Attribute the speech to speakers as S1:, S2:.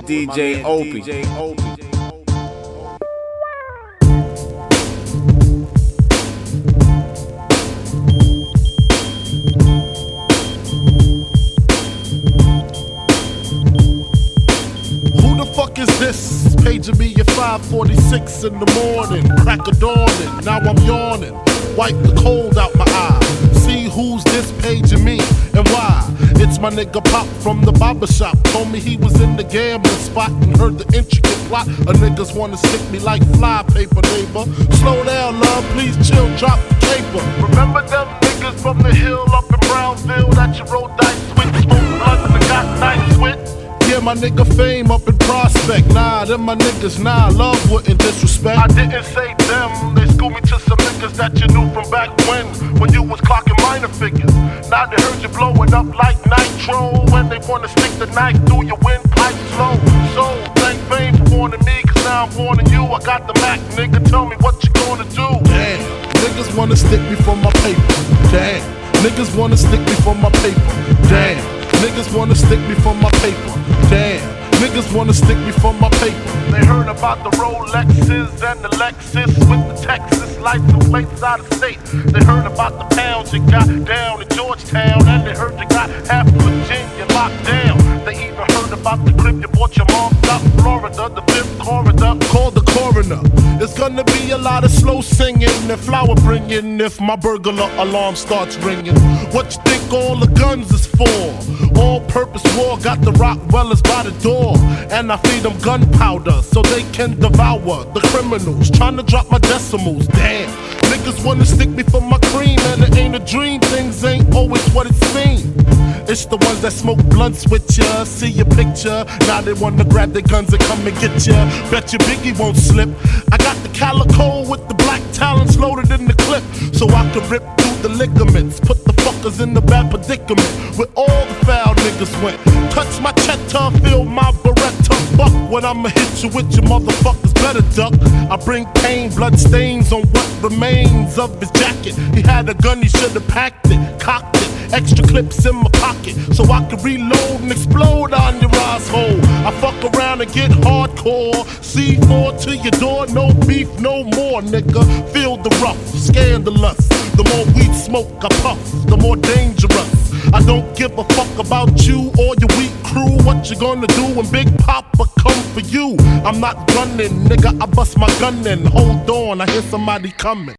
S1: DJ Opie.
S2: Who the fuck is this? Paging me at 5:46 in the morning. Crack of dawning, now I'm yawning. Wipe the cold out my eye. See who's this paging me and why. It's my nigga Pop from the barber shop. Told me he was in the gambling spot and heard the intricate plot. A niggas wanna stick me like fly paper, neighbor. Slow down, love, please chill, drop the caper. Remember them niggas from the hill up in Brownsville that you rolled dice with, smoke blunts and got nice with? Yeah, my nigga Fame up in Prospect. Nah, them my niggas, nah, love wouldn't disrespect. I didn't say them, they schooled me to some niggas that you knew from back when you was clocking minor figures. Now they heard you blowing up like nitro, when they wanna stick the knife through your windpipe slow. So, thank Fame for warning me, cause now I'm warning you. I got the Mac, nigga, tell me what you gonna do. Damn, niggas wanna stick me for my paper. Damn, niggas wanna stick me for my paper. Damn, niggas wanna stick me for my paper. Damn, niggas wanna stick me for my paper. They heard about the Rolexes and the Lexus with the Texas license plates out of state. They heard about the pounds you got down in Georgetown, and they heard you got half Virginia locked down. They even heard about the crib you bought your mom out in Florida, the 5th corridor. Call the coroner. It's gonna be a lot of slow singing and flower bringing if my burglar alarm starts ringing. What you think all the guns is for? All-purpose war, got the Rockwellers by the door, and I feed them gunpowder so they can devour the criminals trying to drop my decimals. Damn, niggas wanna stick me for my cream, and it ain't a dream. Things ain't always what it seems. It's the ones that smoke blunts with ya, see your picture. Now they wanna grab their guns and come and get ya. Bet your Biggie won't slip. I got the calico with the black talons loaded in the clip, so I can rip through the ligaments. Put the fuckers in the bad predicament where all the foul niggas went. Touch my cheddar, feel my Beretta buck. When I'ma hit you with your motherfuckers, better duck. I bring pain, blood stains on what remains of his jacket. He had a gun, he should've packed it, cocked it. Extra clips in my pocket so I can reload and explode on your asshole. I fuck around and get hardcore. C4 to your door, no beef, no more, nigga. Feel the rough, scandalous. The more weed smoke I puff, the more dangerous. I don't give a fuck about you or your weak crew. What you gonna do when Big Papa come for you? I'm not gunning, nigga, I bust my gun in. Hold on, I hear somebody coming.